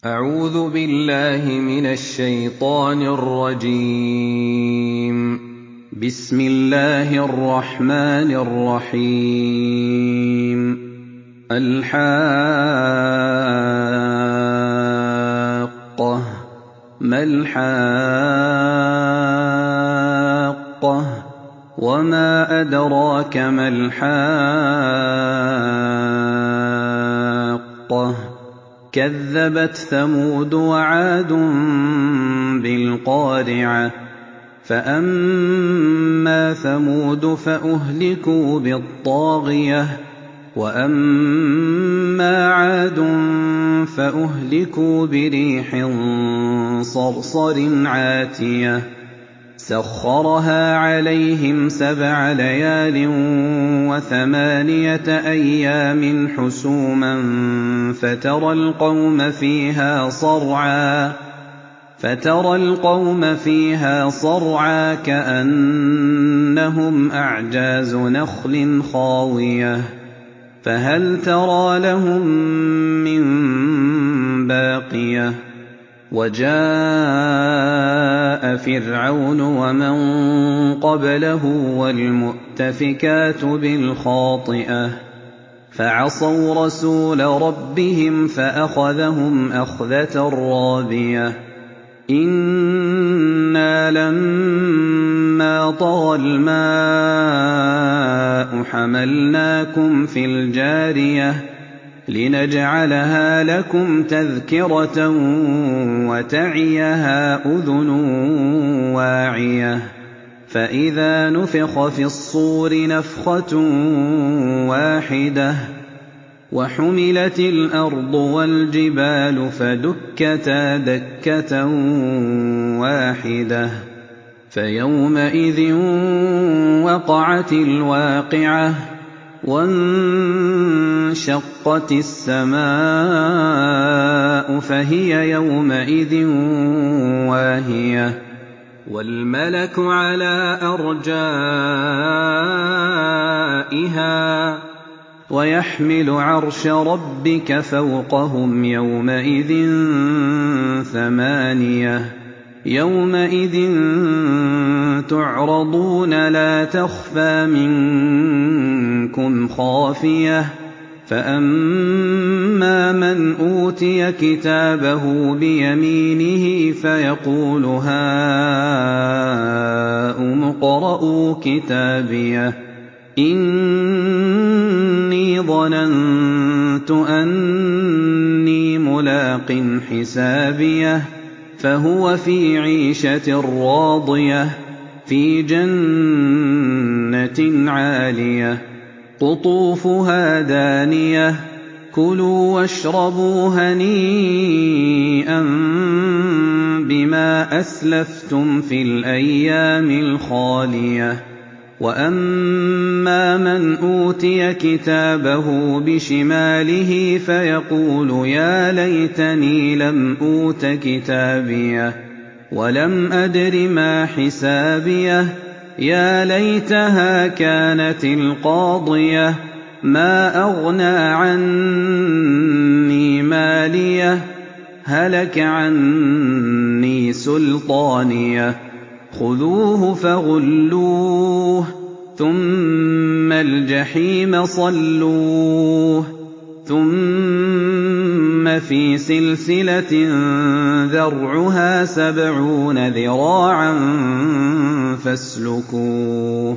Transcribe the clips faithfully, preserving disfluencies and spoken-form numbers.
أعوذ بالله من الشيطان الرجيم. بسم الله الرحمن الرحيم. الحاقة ما الحاقة وما أدراك ما الحاقة كذبت ثمود وعاد بالقارعة فأما ثمود فأهلكوا بالطاغية وأما عاد فأهلكوا بريح صرصر عاتية سخرها عليهم سبع ليال وثمانية أيام حسوما فترى القوم فيها صرعا فترى القوم فيها صرعا كأنهم أعجاز نخل خاوية فهل ترى لهم من باقية وجاء فرعون ومن قبله والمؤتفكات بالخاطئة فعصوا رسول ربهم فأخذهم أخذة رابية إنا لما طغى الماء حملناكم في الجارية لنجعلها لكم تذكرة وتعيها أذن واعية فإذا نفخ في الصور نفخة واحدة وحملت الأرض والجبال فدكتا دكة واحدة فيومئذ وقعت الواقعة وانشقت السماء فهي يومئذ واهية والملك على أرجائها ويحمل عرش ربك فوقهم يومئذ ثمانية يومئذ تعرضون لا تخفى منكم خافية فأما من أوتي كتابه بيمينه فيقول هاؤم اقرءوا كتابيه إني ظننت أني ملاق حسابيه فهو في عيشة راضية في جنة عالية قطوفها دانية كلوا واشربوا هنيئا بما أسلفتم في الأيام الخالية وأما من أوتي كتابه بشماله فيقول يا ليتني لم أوت كتابيه ولم أدر ما حسابيه يا ليتها كانت القاضية ما أغنى عني ماليه هلك عني سلطانيه خذوه فغلوه ثم الجحيم صلوه ثم في سلسلة ذرعها سبعون ذراعا فاسلكوه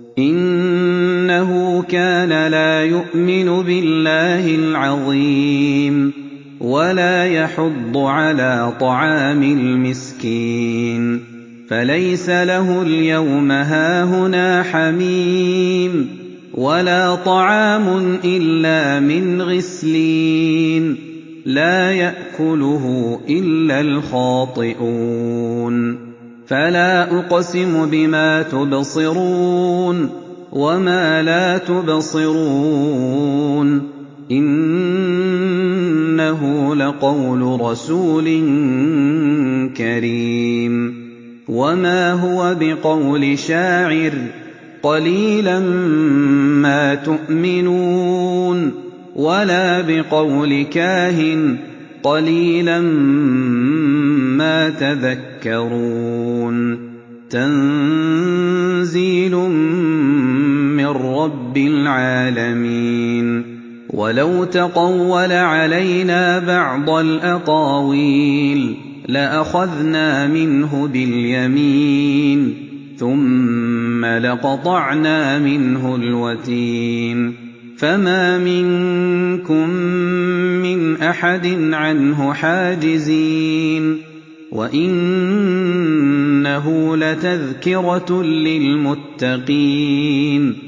إنه كان لا يؤمن بالله العظيم ولا يحض على طعام المسكين فليس له اليوم هاهنا حميم ولا طعام إلا من غسلين لا يأكله إلا الخاطئون فلا أقسم بما تبصرون وما لا تبصرون إنه لقول رسول كريم وما هو بقول شاعر قليلا ما تؤمنون ولا بقول كاهن قَلِيلًا مَّا تَذَكَّرُونَ تَنزِيلٌ مِّن رَّبِّ الْعَالَمِينَ وَلَوْ تَقَوَّلَ عَلَيْنَا بَعْضَ الْأَقَاوِيلِ لَأَخَذْنَا مِنْهُ بِالْيَمِينِ ثُمَّ لَقَطَعْنَا مِنْهُ الْوَتِينَ فَمَا مِنكُم مِّنْ أَحَدٍ عَنْهُ حَاجِزِينَ وَإِنَّهُ لَتَذْكِرَةٌ لِّلْمُتَّقِينَ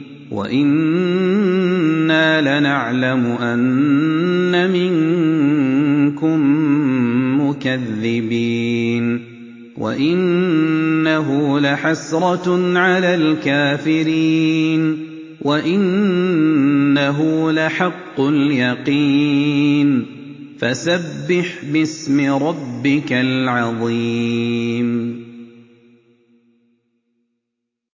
وَإِنَّا لَنَعْلَمُ أَنَّ مِنكُم مُّكَذِّبِينَ وَإِنَّهُ لَحَسْرَةٌ عَلَى الْكَافِرِينَ وَإِنَّهُ لَحَقُّ الْيَقِينِ فَسَبِّحْ بِاسْمِ رَبِّكَ الْعَظِيمِ